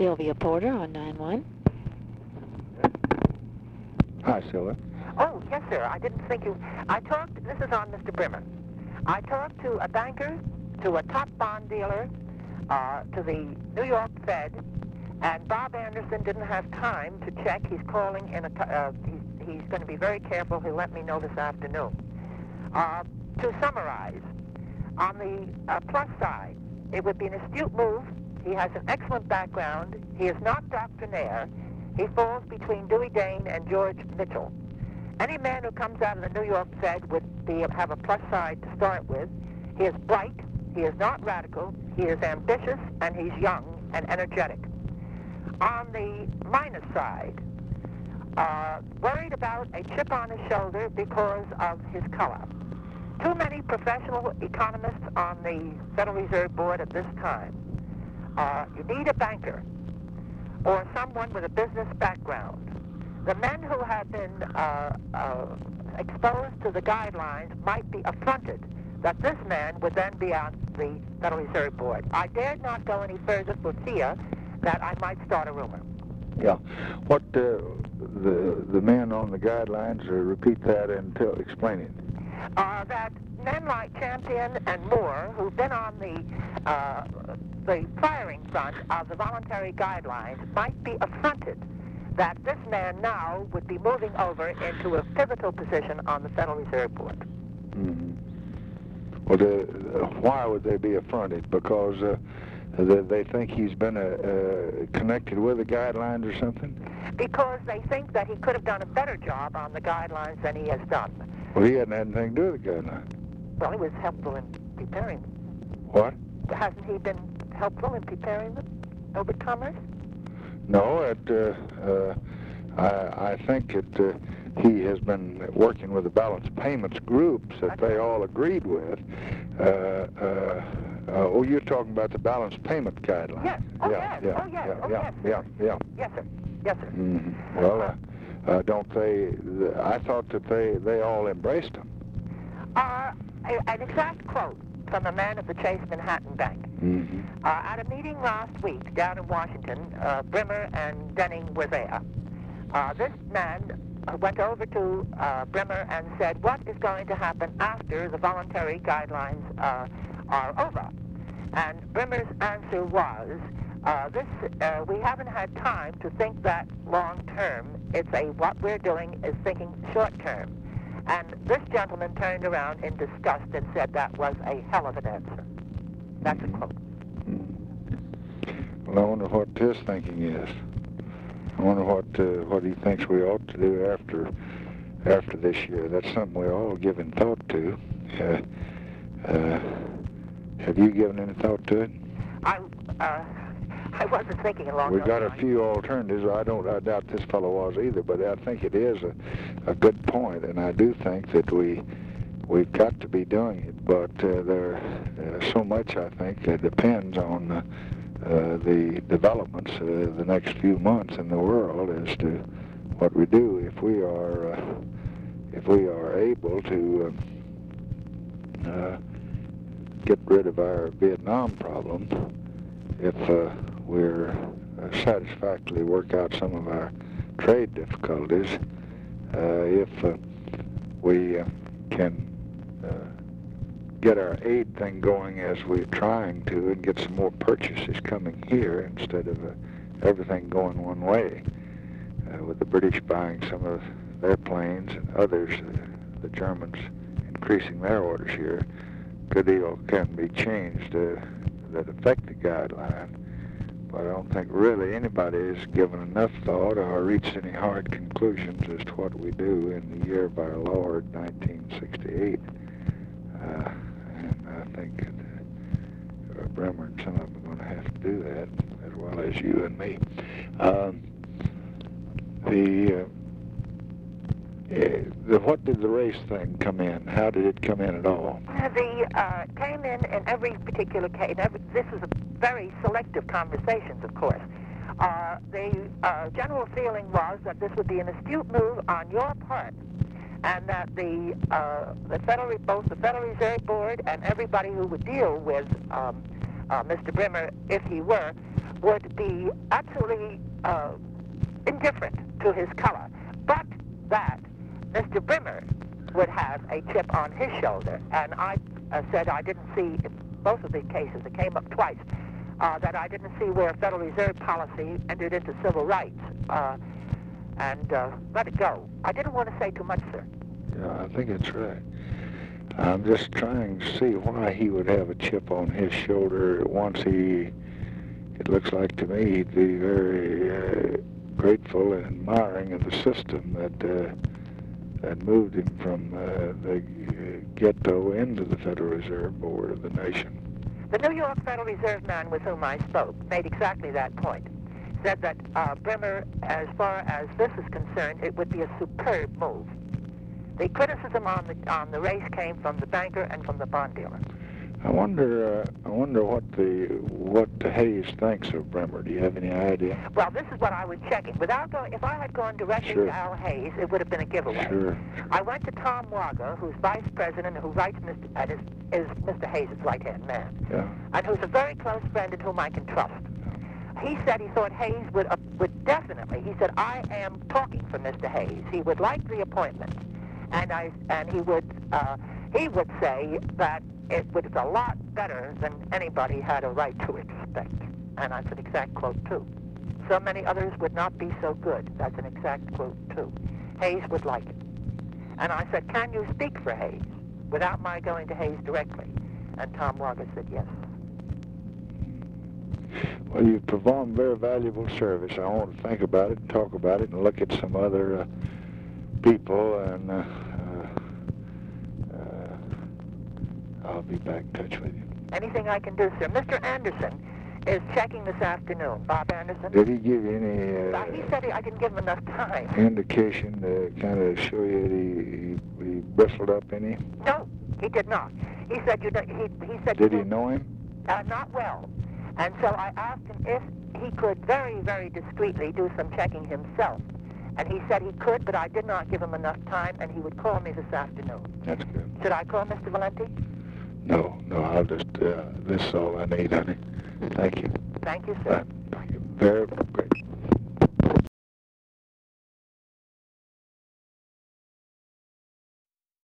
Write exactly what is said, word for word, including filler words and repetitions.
Sylvia Porter on nine one. Hi, Sylvia. Oh, yes, sir. I didn't think you... I talked... This is on Mister Brimmer. I talked to a banker, to a top bond dealer, uh, to the New York Fed, and Bob Anderson didn't have time to check. He's calling in a... T uh, he's, he's going to be very careful. He'll let me know this afternoon. Uh, to summarize, on the uh, plus side, it would be an astute move. He has an excellent background. He is not doctrinaire. He falls between Dewey Dane and George Mitchell. Any man who comes out of the New York Fed would be have a plus side to start with. He is bright, he is not radical, he is ambitious, and he's young and energetic. On the minus side, uh, worried about a chip on his shoulder because of his color. Too many professional economists on the Federal Reserve Board at this time. Uh, you need a banker or someone with a business background. The men who have been uh, uh, exposed to the guidelines might be affronted that this man would then be on the Federal Reserve Board. I dared not go any further for fear that I might start a rumor. Yeah. What uh, the the men on the guidelines, uh, repeat that and tell, explain it. Uh, that men like Champion and Moore, who've been on the uh, the firing front of the voluntary guidelines, might be affronted that this man now would be moving over into a pivotal position on the Federal Reserve Board. Mm-hmm. Well, the, uh, why would they be affronted? Because uh, they, they think he's been uh, uh, connected with the guidelines or something? Because they think that he could have done a better job on the guidelines than he has done. Well, he hadn't had anything to do with the guidelines. Well, he was helpful in preparing them. What? Hasn't he been helpful in preparing them? Norbert Commerce? No, it, uh, uh, I, I think it, uh, he has been working with the balance payments groups that they all agreed with. Uh, uh, uh, oh, you're talking about the balance payment guidelines. Yes. Oh, yeah, yes. Yeah, oh, yes. yeah, oh, yeah, yes. yeah, yeah. Yes, sir. Yes, sir. Mm-hmm. Well, uh, uh, don't they, the, I thought that they, they all embraced him. Uh, a, an exact quote from a man of the Chase Manhattan Bank. Mm-hmm. Uh, at a meeting last week down in Washington, uh, Brimmer and Denning were there. Uh, this man uh, went over to uh, Brimmer and said, what is going to happen after the voluntary guidelines uh, are over? And Brimmer's answer was, uh, this, uh, we haven't had time to think that long term. It's a, what we're doing is thinking short term. And this gentleman turned around in disgust and said that was a hell of an answer. That's a quote. Well, I wonder what his thinking is. I wonder what uh, what he thinks we ought to do after after this year. That's something we're all giving thought to. Uh, uh, have you given any thought to it? I uh, I wasn't thinking along We've those got a lines. few alternatives. I don't. I doubt this fellow was either, but I think it is a, a good point, and I do think that we we've got to be doing it. But uh, there uh, so much I think that depends on uh, uh, the developments uh, the next few months in the world as to what we do. If we are uh, if we are able to uh, uh, get rid of our Vietnam problem, if uh, we're uh, satisfactorily work out some of our trade difficulties, uh, if uh, we uh, can uh, get our aid thing going as we're trying to and get some more purchases coming here instead of uh, everything going one way, uh, with the British buying some of their planes and others, uh, the Germans increasing their orders here, a good deal can be changed uh, that affect the guideline. But I don't think really anybody has given enough thought or reached any hard conclusions as to what we do in the year of our Lord, nineteen sixty-eight. Uh, and I think that uh, Brimmer and some of them are going to have to do that, as well as you and me. Um, the, uh, uh, the what did the race thing come in? How did it come in at all? The uh, came in in every particular case. Every, this is a very selective conversations, of course. Uh, the uh, general feeling was that this would be an astute move on your part, and that the uh, the Federal, both the Federal Reserve Board and everybody who would deal with um, uh, Mister Brimmer, if he were, would be absolutely uh, indifferent to his color, but that Mister Brimmer would have a chip on his shoulder. And I uh, said I didn't see, in both of the cases, it came up twice, uh, that I didn't see where Federal Reserve policy entered into civil rights, uh, and uh, let it go. I didn't want to say too much, sir. Yeah, I think it's right. I'm just trying to see why he would have a chip on his shoulder once he, it looks like to me, he'd be very uh, grateful and admiring of the system that uh, that moved him from uh, the uh, ghetto into the Federal Reserve Board of the nation. The New York Federal Reserve man with whom I spoke made exactly that point. Said that uh, Brimmer, as far as this is concerned, it would be a superb move. The criticism on the on the race came from the banker and from the bond dealer. I wonder. Uh, I wonder what the what Hayes thinks of Brimmer. Do you have any idea? Well, this is what I was checking. Without going, if I had gone directly Sure. to Al Hayes, it would have been a giveaway. Sure. I went to Tom Wager, who's vice president, who writes Mister and is, is Mister Hayes' right-hand man, Yeah. and who's a very close friend and whom I can trust. He said he thought Hayes would uh, would definitely. He said, I am talking for Mister Hayes. He would like the appointment, and I and he would uh, he would say that it was a lot better than anybody had a right to expect. And that's an exact quote, too. So many others would not be so good. That's an exact quote, too. Hayes would like it. And I said, can you speak for Hayes without my going to Hayes directly? And Tom Wager said yes. Well, you've performed very valuable service. I want to think about it and talk about it and look at some other uh, people, and uh, I'll be back in touch with you. Anything I can do, sir. Mister Anderson is checking this afternoon. Bob Anderson. Did he give you any Uh, he uh, said he, I didn't give him enough time. indication to kind of show you that he, he, he bristled up any? No, he did not. He said you. Don't, he he said. Did you he know him? Uh, not well. And so I asked him if he could very, very discreetly do some checking himself. And he said he could, but I did not give him enough time, and he would call me this afternoon. That's good. Should I call Mister Valenti? No, no, I'll just, uh, this is all I need, honey. Thank you. Thank you, sir. Uh, thank you. Very great.